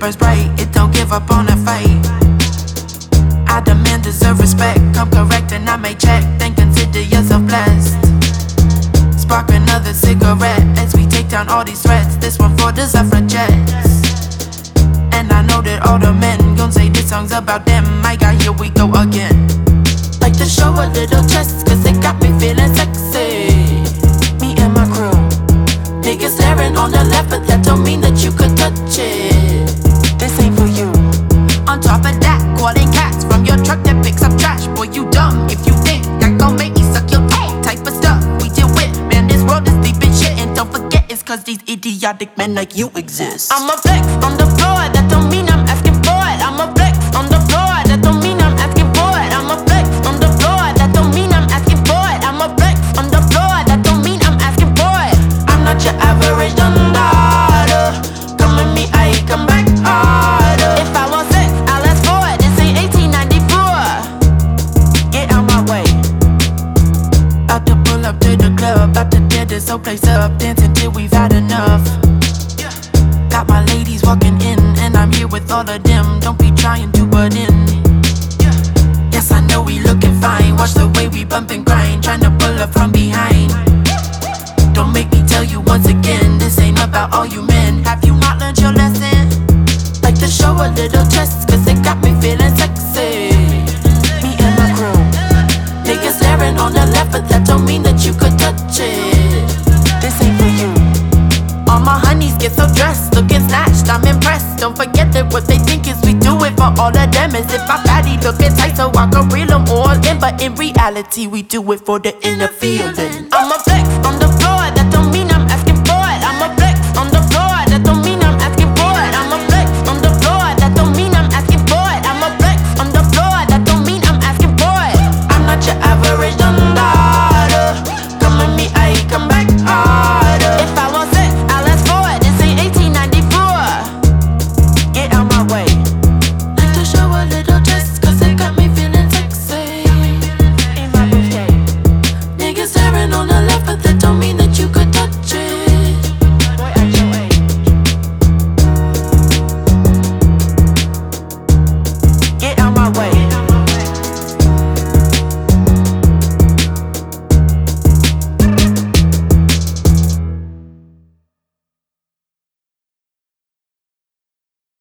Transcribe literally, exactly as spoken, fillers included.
burns bright, it don't give up on a fight. I demand, deserve respect. Come correct and I may check, then consider yourself blessed. Spark another cigarette as we take down all these threats. This one for the suffragettes. And I know that all the men gon' say this song's about them. My God, here we go again. Like to show a little chest, cause it got me feeling sexy. Me and my crew, niggas staring on the left, but that don't mean that you could touch it. This ain't for you. On top of that, calling cats from your truck that picks up trash. Boy, you dumb if you think that gon' make me suck your dick. Type of stuff we deal with, man, this world is deep in shit. And don't forget, it's cause these idiotic men like you exist. I'm a flex on the floor, that don't mean I'm asking for it. I'm a flex on the floor, that don't mean I'm asking for it. I'm a flex on the floor, that don't mean I'm asking for it. I'm a flex on the floor, that don't mean I'm asking for it. I'm not your average dundada. Come with me, I come back harder. If I want sex, I'll ask for it. This ain't eighteen ninety-four. Get out my way. About to pull up to the club, about to tear this whole place up, dancing till we've had enough. Got my ladies walking in, and I'm here with all of them. Don't be trying to butt in. Yes, I know we looking fine. Watch the way we bump and grind, trying to pull up from behind. Don't make me tell you once again, this ain't about all you men. Have you not learned your lesson? Like to show a little chest, cause it got me feeling sexy. Me and my crew, niggas staring on the left, but that don't mean that you could touch it. This ain't for you. All my honeys get so dressed, looking snatched, I'm impressed. Don't forget that what they think is we do it for all of them. As if my body looking tight so I can reel them all in. But in reality we do it for the inner feeling.